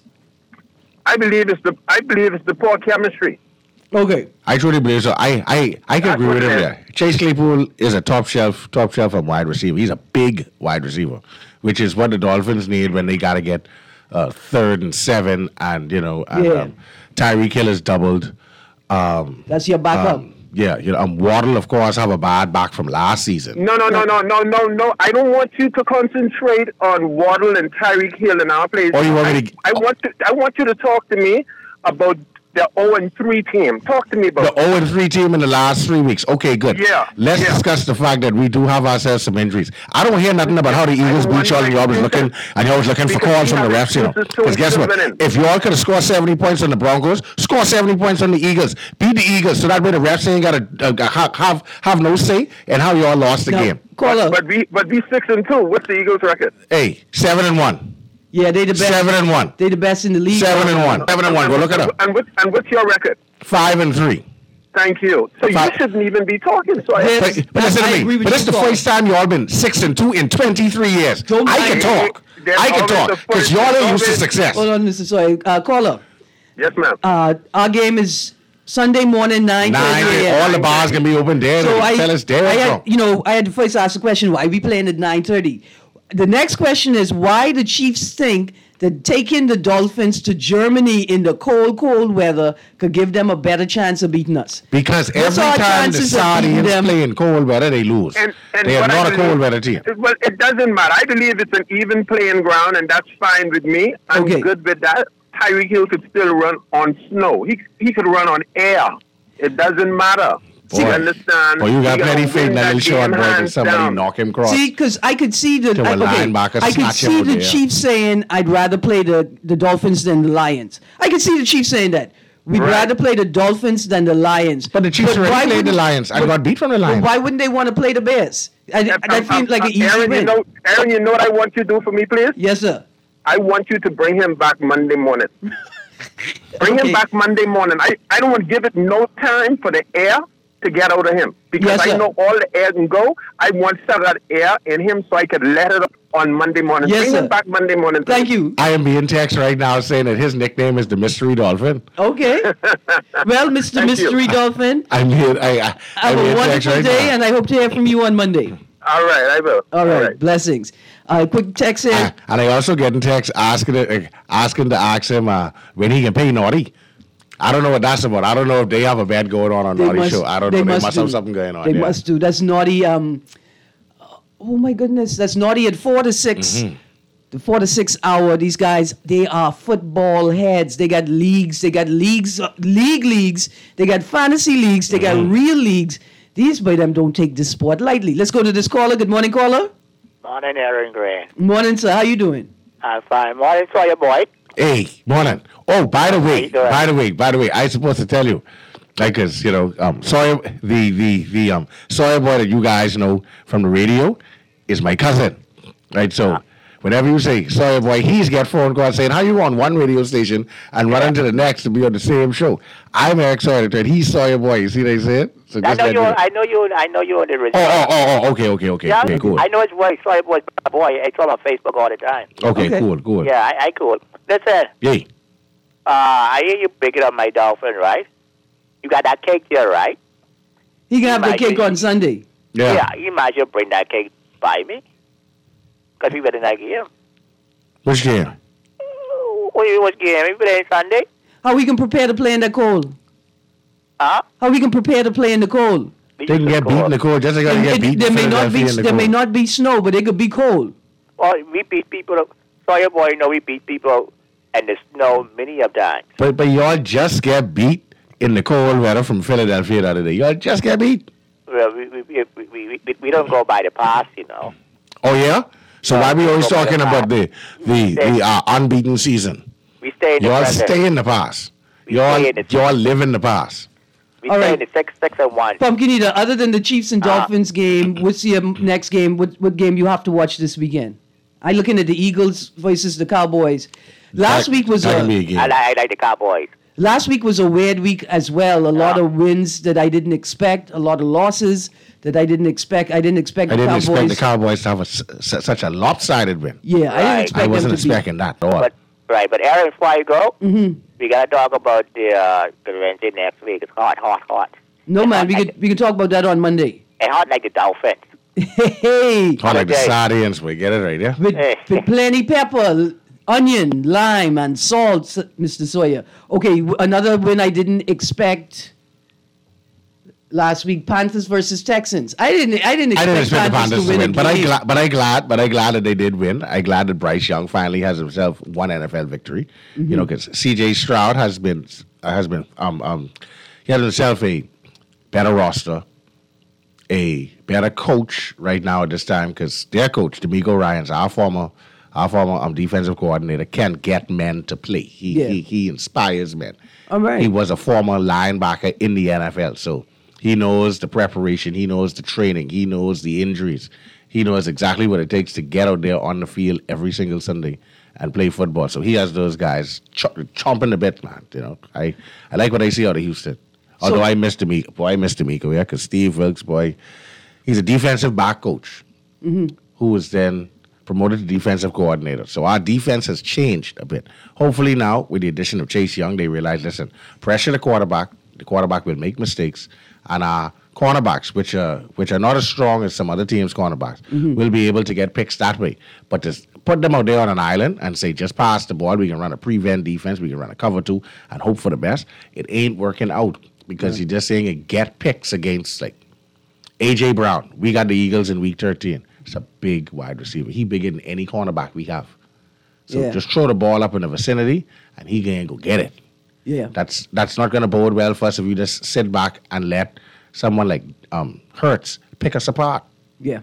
I believe it's the I believe it's the poor chemistry. Okay. I truly believe so. I I, I can That's agree what with it him is. there. Chase Claypool is a top shelf, top shelf of wide receiver. He's a big wide receiver, which is what the Dolphins need when they got to get uh, third and seven, and you know, and, Yeah. um, Tyreek Hill is doubled. Um, That's your backup. um, yeah, you know, um, Waddle, of course, have a bad back from last season. No, no, no, no, no, no, no. I don't want you to concentrate on Waddle and Tyreek Hill in our place. Oh, you want me to- I, I want to. I want you to talk to me about the zero and three team. Talk to me The about. zero and three team in the last three weeks. Okay, good. Yeah, Let's yeah. discuss the fact that we do have ourselves some injuries. I don't hear nothing about how the Eagles don't beat y'all and y'all was want looking and y'all was looking for Because calls we from the have refs, you know. excuses to Because guess what? winning. If y'all could have scored seventy points on the Broncos, score seventy points on the Eagles. Beat the Eagles so that way the refs ain't got to uh, have, have have no say in how y'all lost the Now, game. caller. But we, but we six and two. What's the Eagles' record? Hey, seven and one. Yeah, they the best. Seven and one. They the best in the league. Seven and one. Seven and one. Go look it up. And what, and what's your record? Five and three. Thank you. So Five- you shouldn't even be talking. So I, Yes. But, but listen I to agree me. with But you, this is the Paul. first time y'all been six and two in twenty-three years. Don't I mind. can talk. There's I can always talk the because first- y'all ain't there's used to always- success. Hold on, Mister Soy. Uh, caller. yes, ma'am. Uh, our game is Sunday morning, nine Nine. thirty. All the bars can be open there. So I, Tell us there. I had, from. you know, I had to first ask the question, why we playing at nine thirty? The next question is, why the Chiefs think that taking the Dolphins to Germany in the cold, cold weather could give them a better chance of beating us? Because What's every our time the chances of beating Saudis them? play in cold weather, they lose. And, and they are what I not a believe- cold weather team. Well, it doesn't matter. I believe it's an even playing ground, and that's fine with me. I'm Okay. good with that. Tyreek Hill could still run on snow. He he could run on air. It doesn't matter. Boy. You understand? Well, you got We gotta plenty faith in win that that little short game boy. Can hands somebody down. knock him cross? See, because I could see the To a I, okay, linebacker, I could snatch him see out the there. Chiefs saying, "I'd rather play the, the Dolphins than the Lions." I could see the Chiefs saying that. We'd Right. rather play the Dolphins than the Lions. But the Chiefs why already played the wouldn't- Lions and but- got beat from the but Lions. why wouldn't they want to play the Bears? I, Um, that seems like an easy Aaron, win. you know, Aaron, you know what I want you to do for me, please? Yes, sir. I want you to bring him back Monday morning. Bring Okay. him back Monday morning. I, I don't want to give it no time for the air to get out of him because Yes, I sir. know all the air can go. I want some of that air in him so I could let it up on Monday morning. Yes, Bring sir. him back Monday morning. Thank you. I am being texted right now saying that his nickname is the Mystery Dolphin. Okay. Well, Mister Thank you. Mystery Dolphin, I'm being, I, I, have I'm a being texted wonderful right day, now. and I hope to hear from you on Monday. All right, I will. All right. Blessings. Uh, quick text in. Uh, and I also get in text asking to, uh, asking to ask him uh, when he can pay Naughty. I don't know what that's about. I don't know if they have a bet going on on They Naughty must- Show. I don't they know. They must must do. have something going on. They yeah. must do. That's naughty. Um, oh my goodness, that's naughty at four to six. Mm-hmm. The four to six hour. These guys, they are football heads. They got leagues. They got leagues, uh, league leagues. They got fantasy leagues. They Mm-hmm. got real leagues. These by them don't take this sport lightly. Let's go to this caller. Good morning, caller. Morning, Aaron Gray. Morning, sir. How you doing? I'm fine. Morning, Sawyer boy. Hey, morning. Oh, by the way, you doing? by the way, by the way, I supposed to tell you, like, cause you know, um, Sawyer, the the the um Sawyer boy that you guys know from the radio is my cousin, right? So whenever you say Sawyer boy, he's get phone calls saying how you on one radio station and run into the next to be on the same show. I'm Eric Sawyer, and he's Sawyer boy. You see what I said? So I just know let you. you know. I know you. I know you on the radio. Oh, oh, oh, oh, okay, okay, okay, Yeah, okay, cool. I know his voice. Sawyer boy, boy. I saw him on Facebook all the time. Okay, Okay. cool, cool. Yeah, I, I cool. Listen, Yay. I hear you picking up my dolphin, right? You got that cake here, right? He can have the Imagine- cake on Sunday. Yeah. you might just bring that cake by me. Because we better not game. Which game? What you what game? We play Sunday? How we can prepare to play in the cold? Huh? How we can prepare to play in the cold? They can get beat in the cold just like they It- get it- beat there in may not be Philadelphia in the there may cold. not be snow, but it could be cold. Well, we beat people. Sawyer boy, know we beat people in the snow many of times. But but y'all just get beat in the cold weather from Philadelphia the other day. Y'all just get beat. Well, we we, we, we, we, we don't go by the past, you know. Oh yeah. So No, why we we always go by talking the about the the the uh, unbeaten season? We stay in the Y'all present. stay in the past. We Y'all stay in the- y'all live in the past. We All stay right. in the six, six and one. Pumpkin Eater, other than the Chiefs and Ah. Dolphins game, what's your next game? What what game you have to watch this weekend? I looking at the Eagles versus the Cowboys. Last That- week was that can be a a game. I, like, I like the Cowboys. last week was a weird week as well. A lot Yeah. of wins that I didn't expect. A lot of losses that I didn't expect. I didn't expect I the didn't Cowboys. expect the Cowboys to have a, s- s- such a lopsided win. yeah, I didn't Right. expect I wasn't them to expecting that at all. But right, but Aaron, before I go, mm-hmm. we gotta talk about the uh, the Wednesday next week. It's hot, hot, hot. be. No It's man, hot we like could we could talk about that on Monday. And hot like the Dolphins. Hey, Hot like the Okay. sardines, we get it right, yeah? with, Hey. with plenty pepper, onion, lime, and salt, Mister Sawyer. Okay, w- another win I didn't expect last week: Panthers versus Texans. I didn't. I didn't I expect, didn't expect the Panthers, Panthers to win, win, a but I game. glad, but I glad, but I glad that they did win. I glad that Bryce Young finally has himself one N F L victory. Mm-hmm. You know, because C J Stroud has been uh, has been um um he has himself a better roster, a better coach right now at this time because their coach D'Amico Ryans, our former our former um, defensive coordinator, can get men to play. He Yeah. he, he inspires men. All right. He was a former linebacker in the N F L, so he knows the preparation, he knows the training, he knows the injuries, he knows exactly what it takes to get out there on the field every single Sunday and play football. So he has those guys ch- chomping the bit, man. You know, I, I like what I see out of Houston. Although I missed D'Amico, boy, I missed D'Amico, yeah, because Steve Wilkes, boy, he's a defensive back coach who was then promoted to defensive coordinator. So our defense has changed a bit. Hopefully now, with the addition of Chase Young, they realize, listen, pressure the quarterback. The quarterback will make mistakes, and our cornerbacks, which are which are not as strong as some other teams' cornerbacks, will be able to get picks that way. But to put them out there on an island and say, just pass the ball, we can run a prevent defense, we can run a cover two, and hope for the best, it ain't working out because you're just saying it get picks against, like, A J. Brown. We got the Eagles in week thirteen. It's a big wide receiver. He bigger than any cornerback we have. So Yeah. just throw the ball up in the vicinity, and he can go get it. Yeah. That's that's not going to bode well for us if you just sit back and let someone like um, Hurts pick us apart. Yeah.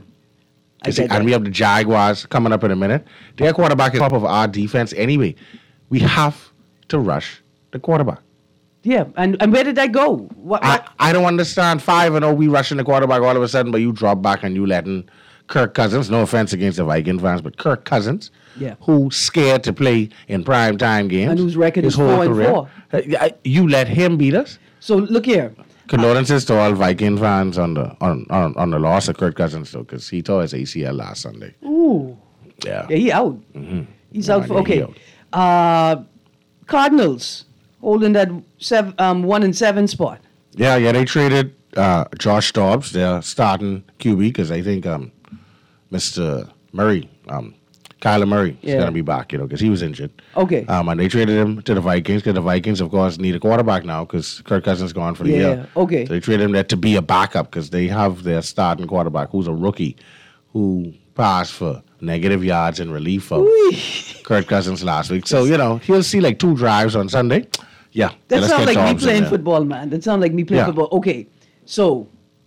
I You see, get that. and we have the Jaguars coming up in a minute. Their quarterback is top of our defense anyway. We have to rush the quarterback. Yeah. And, and where did that go? What, I, what? I don't understand. Five and oh, we rushing the quarterback all of a sudden, but you drop back and you letting Kirk Cousins, no offense against the Viking fans, but Kirk Cousins, Yeah. who's scared to play in prime time games, And whose record his is whole four and career, four. uh, uh, you let him beat us. So look here. Condolences to all Viking fans on the on on, on the loss of Kirk Cousins though, because he tore his A C L last Sunday. Ooh. Yeah. Yeah, he out. He's Yeah, out for yeah, he okay. Uh, Cardinals holding that seven, um, one and seven spot. Yeah, yeah, they traded uh, Josh Dobbs, their starting Q B, because I think um, Mister Murray, um, Kyler Murray, is Yeah. going to be back, you know, because he was injured. Okay. Um, and they traded him to the Vikings because the Vikings, of course, need a quarterback now because Kirk Cousins is gone for the Yeah, year. okay. So they traded him there to be a backup because they have their starting quarterback who's a rookie who passed for negative yards in relief of Kirk Cousins last week. So, you know, he'll see like two drives on Sunday. Yeah. That yeah, let's sounds get like me Dobbs in playing there. football, man. That sounds like me playing Yeah. football. Okay. So,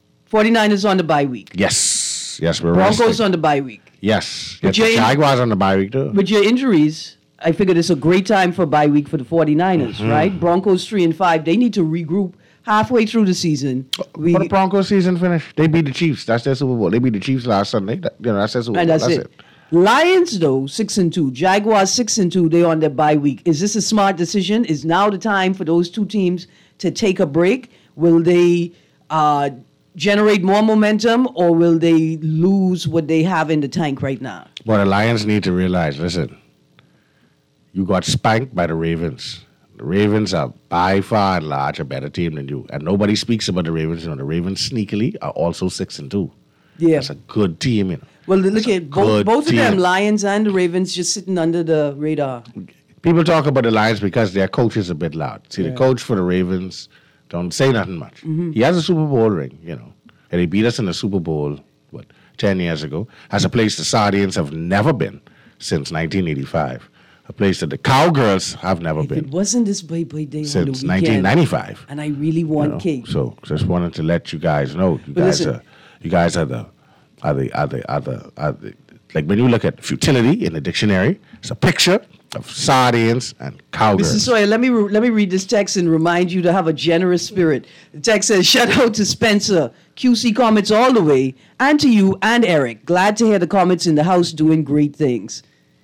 49ers on the bye week. Yes. Yes, we're Broncos resting. on the bye week. Yes. But Get the you're in- Jaguars on the bye week, too. With your injuries, I figured it's a great time for bye week for the 49ers, Mm-hmm. right? Broncos three and five. They need to regroup halfway through the season. We, For the Broncos season finish, they beat the Chiefs. That's their Super Bowl. They beat the Chiefs last Sunday. That, you know, that's their Super and Bowl. that's, it. Lions though six and two. Jaguars six and two. They on their bye week. Is this a smart decision? Is now the time for those two teams to take a break? Will they uh, generate more momentum, or will they lose what they have in the tank right now? But the Lions need to realize, listen, you got spanked by the Ravens. The Ravens are by far and large a better team than you. And nobody speaks about the Ravens. You know, the Ravens sneakily are also six and two. Yeah. That's a good team, you know. Well, look at both, good both of them, team. Lions and the Ravens, just sitting under the radar. People talk about the Lions because their coach is a bit loud. See, Yeah. the coach for the Ravens don't say nothing much. Mm-hmm. He has a Super Bowl ring, you know. And he beat us in the Super Bowl, what, ten years ago. Has a place the Sardians have never been since nineteen eighty-five. A place that the Cowgirls have never If been it wasn't this Baby Day on the since weekend, nineteen ninety-five. and I really you want know. cake. So just wanted to let you guys know. You But guys listen. are you guys are the are the are the are the, are the like when you look at futility in the dictionary, it's a picture of Sardians and Cowgirls. Mister Sawyer, let me re- let me read this text and remind you to have a generous spirit. The text says, "Shout out to Spencer, Q C Comets all the way, and to you and Eric. Glad to hear the Comets in the house doing great things."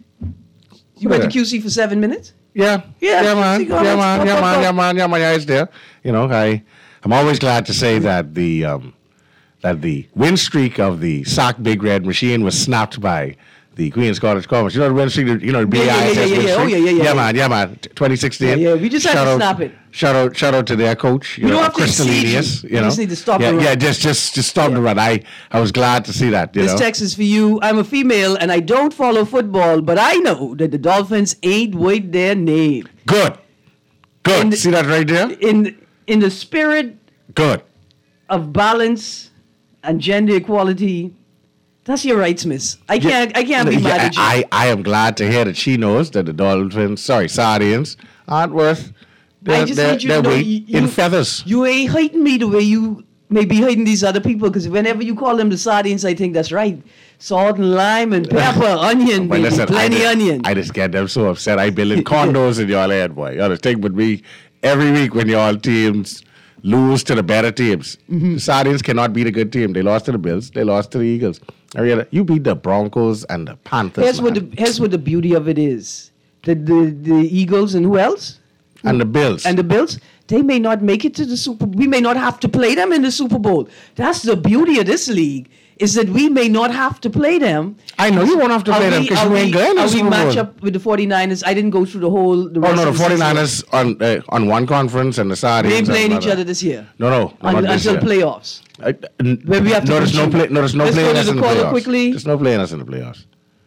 You went to Q C for seven minutes? Yeah, Yeah, yeah, man, see, yeah, go man, on, yeah, go, go, man, go. yeah, man, yeah, man, yeah, it's there. You know, I, I'm always glad to say that the um, that the win streak of the Sock Big Red Machine was snapped by the Queen's College Comets. You know the win streak, you know the B I S Yeah, yeah, S yeah, win yeah, yeah. Oh, streak? yeah, yeah, yeah, yeah, yeah. man, yeah, man, T- twenty sixteen. Yeah, yeah, we just had Shout to out- snap it. Shout out, shout out to their coach. You, You know, don't have to Crystal exceed Elias. you. You You know, just need to stop yeah, the run. yeah, just, just, just stop the run. I, I was glad to see that. You This know, text is for you. I'm a female and I don't follow football, but I know that the Dolphins ain't with their name. good, good. And- see that right there? In in the spirit Good. of balance and gender equality, that's your rights, miss. I can't I can't be Yeah, mad at you. I, I am glad to hear that she knows that the Dolphins, sorry, Sardians, aren't worth their, I just their, need you their to know weight you, in you- feathers. You ain't hating me the way you may be hating these other people, because whenever you call them the sardines, I think that's right. Salt and lime and pepper, onion, But baby, listen, plenty I just, onion. I just get them so upset. I build in condos in y'all head, boy. Y'all just think with me every week when y'all teams lose to the better teams. Mm-hmm. The Sardians cannot beat a good team. They lost to the Bills. They lost to the Eagles. Ariella, you beat the Broncos and the Panthers. here's what man. the here's what the beauty of it is. The the, the Eagles and who else? and the Bills. And the Bills, they may not make it to the Super Bowl. We may not have to play them in the Super Bowl. That's the beauty of this league, is that we may not have to play them. I know you won't have to Are play them we- because are you ain't we- going to the Are we Super match Bowl. up with the 49ers? I didn't go through the whole... The Oh, rest no, the of season. 49ers on uh, on one conference and the Sardians. They ain't on playing each another. other this year. No, no, no Un- not this until year. playoffs. I, n- Where we have to no, there's no compete. play, no, there's no Let's go playing to us the in the caller playoffs. quickly. There's no playing us in the playoffs.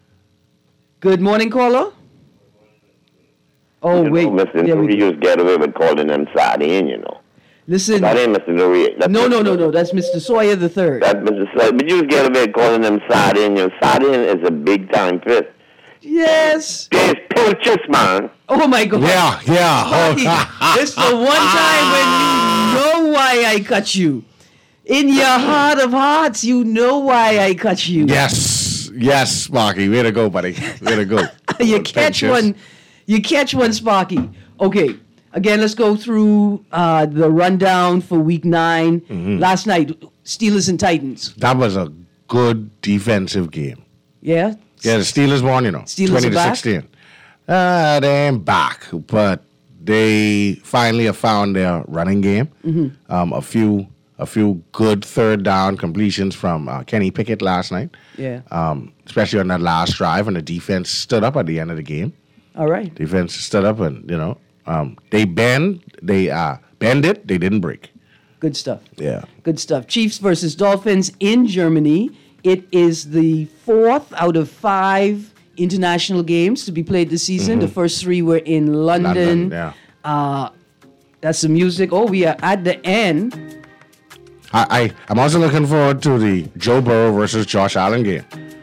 Good morning, caller. Oh, You wait. know, Mister There we go. Norius get away with calling them sardine, you know. Listen. That ain't Mister Norius. That's No, no, Mister no, no. That's Mister Sawyer the third. That's Mister Sardine. But you just get away with calling them sardine. You know, sardine is a big time fish. Yes. There's pilchers, man. Oh, my God. Yeah, yeah. Sparky, Oh. it's the one time when you know why I cut you. In your heart of hearts, you know why I cut you. Yes, yes, Sparky. Way to go, buddy. Way to go. you catch Pictures. one. You catch one, Sparky. Okay. Again, let's go through uh, the rundown for week nine. Mm-hmm. Last night, Steelers and Titans. That was a good defensive game. Yeah? Yeah, the Steelers won, you know, Steelers twenty are to back? sixteen. Uh, they ain't back, but they finally have found their running game. Mm-hmm. Um, a few, a few good third down completions from uh, Kenny Pickett last night. Yeah. Um, especially on that last drive, and the defense stood up at the end of the game. All right. Defense stood up, and you know, um, they bend, they uh, bend it, they didn't break. Good stuff. Yeah. Good stuff. Chiefs versus Dolphins in Germany. It is the fourth out of five international games to be played this season. The first three were in London. London, yeah. Uh, that's the music. Oh, we are at the end. I, I, I'm also looking forward to the Joe Burrow versus Josh Allen game.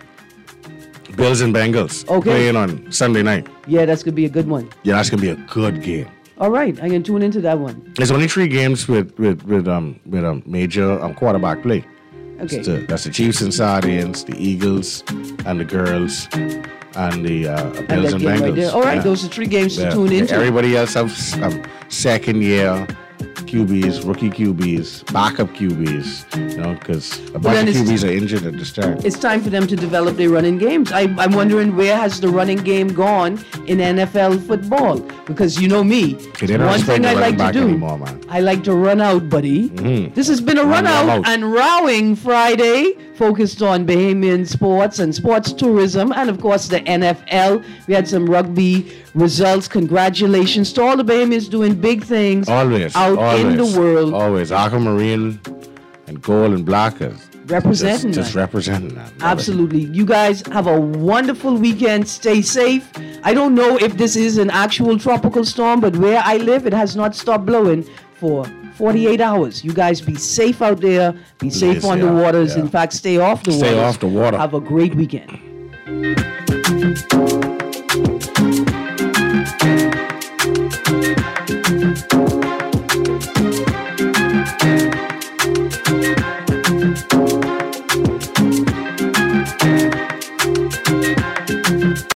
Bills and Bengals Okay. playing on Sunday night. Yeah, that's going to be a good one. Yeah, that's gonna be a good game. All right. I can tune into that one. There's only three games with with with um with um major um quarterback play. Okay. It's the, that's the Chiefs and Sardians, the Eagles and the Girls, and the uh, And Bills that and game Bengals. right there. All right. Yeah. Those are three games to Yeah. tune into. Everybody else have um, second year Q Bs, rookie Q Bs, backup Q Bs, you know, because a bunch then of it's- Q Bs are injured at this time. It's time for them to develop their running games. I, I'm wondering, where has the running game gone in N F L football? Because you know me, They don't one respect thing the I running like to back do, anymore, man. I like to run out, buddy. This has been a run, Run them out out. and rowing Friday, focused on Bahamian sports and sports tourism, and of course the N F L. We had some rugby results. Congratulations to all the Bahamians doing big things Always. out always, in the world. Always. Aquamarine and gold and black is Representing just, just that. representing that. Absolutely. You guys have a wonderful weekend. Stay safe. I don't know if this is an actual tropical storm, but where I live, it has not stopped blowing for forty-eight hours. You guys be safe out there. Be safe Yes, on the yeah, waters. yeah. In fact, stay off the Stay waters. off the water. Have a great weekend.